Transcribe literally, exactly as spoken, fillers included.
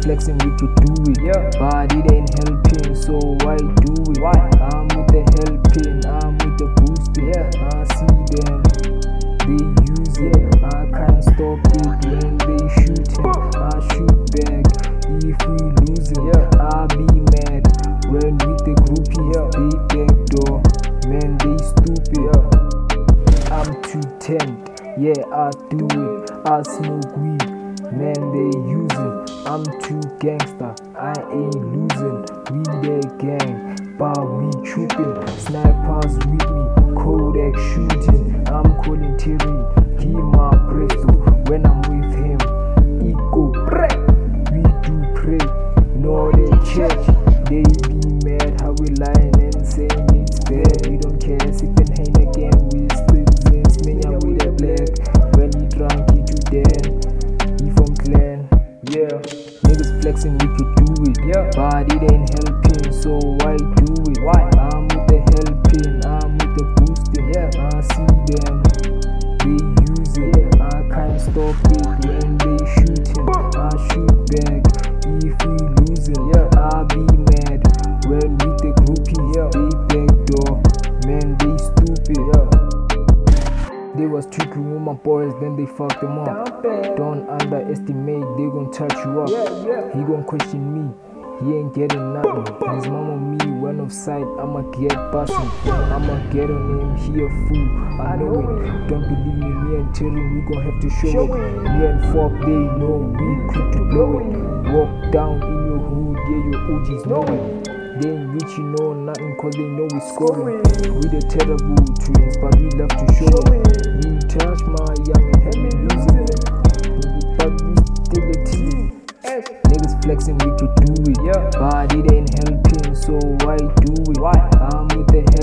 flexing, we could do it. Yeah. But it ain't helping, so why do it? Why? I'm with the helping, I'm with the boosting. Yeah. I see them, they use it. Yeah. I can't stop it when they shooting. I shoot back if we losing. Yeah. I be mad when with the groupies. Yeah. They backdoor, man, they stupid. Yeah. I'm too tempt, yeah, I do it. I smoke weed, man, they using. I'm too gangster, I ain't losing. We the gang, but we trooping. Snipers with me, Kodak shooting. I'm calling Terry, he my presto. When I'm with him, he go pray. We do pray, no they church. They be mad how we lying and saying it's bad. We don't care, sipping Heineken with students. Menya with the black, when he drunk he too dead. He from clan, yeah. Niggas flexing, we could do it. Yeah. But it ain't helping, so why do it? Why? I'm with the helping, I'm with the boosting. Yeah. I see them, they use it. Yeah. I can't stop it when they shooting. I shoot back if we losing. Yeah. I be mad when with the groupies. Yeah. They backdoor, man, they stupid. Yeah. They was tricking with my boys, then they fucked them up. Don't underestimate, they gon' touch you up. Yeah, yeah. He gon' question me, he ain't getting nothing. His mama me went offside, I'ma get bustin'. I'ma get on him, he a fool, I know it. Don't believe me, me and Terry, we gon' have to show it. Me and Fob, they know we quick to blow it. Walk down in your hood, yeah, your O Gs know it. They ain't reaching no nothing cause they know we scoring. We the terrible twins, but we love to show it. You touch my young and have me losing it, but we still a team. Niggas flexing, we could do it. Yeah. But it ain't helping, so why do it? Why? I'm with the